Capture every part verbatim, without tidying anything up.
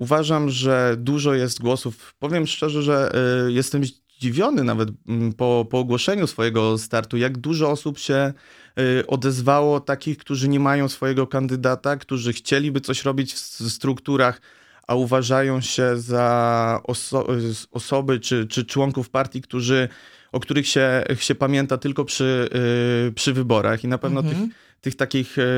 uważam, że dużo jest głosów. Powiem szczerze, że y, jestem zdziwiony nawet mm, po, po ogłoszeniu swojego startu, jak dużo osób się y, odezwało, takich, którzy nie mają swojego kandydata, którzy chcieliby coś robić w s- strukturach, a uważają się za oso- y, osoby czy, czy członków partii, którzy, o których się, się pamięta tylko przy, y, przy wyborach. I na pewno tych, Mhm. tych takich y,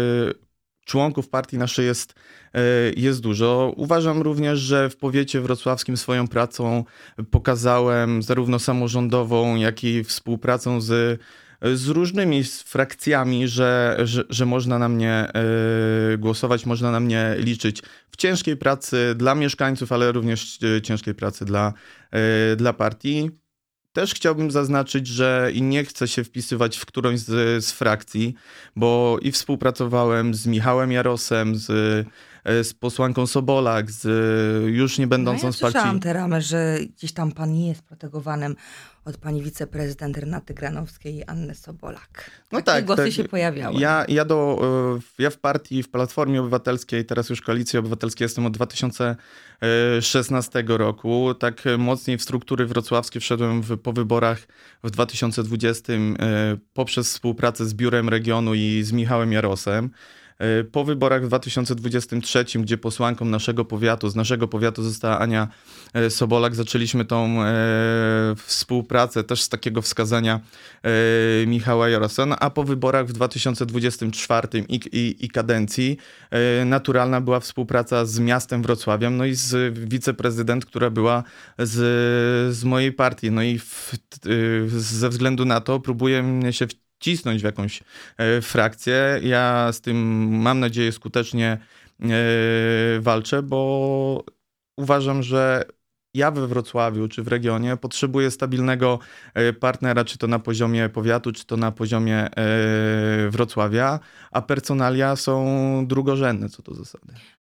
członków partii naszej jest, y, jest dużo. Uważam również, że w powiecie wrocławskim swoją pracą pokazałem zarówno samorządową, jak i współpracą z, z różnymi frakcjami, że, że, że można na mnie y, głosować, można na mnie liczyć w ciężkiej pracy dla mieszkańców, ale również y, ciężkiej pracy dla, y, dla partii. Też chciałbym zaznaczyć, że i nie chcę się wpisywać w którąś z, z frakcji, bo i współpracowałem z Michałem Jarosem, z, z posłanką Sobolak, z już nie No będącą ja z partii. słyszałam te ramy, że gdzieś tam pan jest protegowanym od pani wiceprezydent Renaty Granowskiej i Anny Sobolak. No Takie tak, głosy tak. się pojawiały. Ja, ja, do, y, ja w partii, w Platformie Obywatelskiej, teraz już Koalicji Obywatelskiej jestem od dwa tysiące szesnastego roku. Tak mocniej w struktury wrocławskie wszedłem w, po wyborach w dwa tysiące dwudziestym y, poprzez współpracę z Biurem Regionu i z Michałem Jarosem. Y, Po wyborach w dwa tysiące dwudziestym trzecim, gdzie posłanką naszego powiatu, z naszego powiatu została Ania y, Sobolak, zaczęliśmy tą y, współpracę też z takiego wskazania y, Michała Jarosa, no, a po wyborach w dwa tysiące dwudziestym czwartym i, i, i kadencji y, naturalna była współpraca z miastem Wrocławiem, no i z wiceprezydent, która była z, z mojej partii. No i w, y, ze względu na to próbuje mnie się wcisnąć w jakąś e, frakcję. Ja z tym, mam nadzieję, skutecznie e, walczę, bo uważam, że ja we Wrocławiu czy w regionie potrzebuję stabilnego e, partnera, czy to na poziomie powiatu, czy to na poziomie e, Wrocławia, a personalia są drugorzędne co do zasady.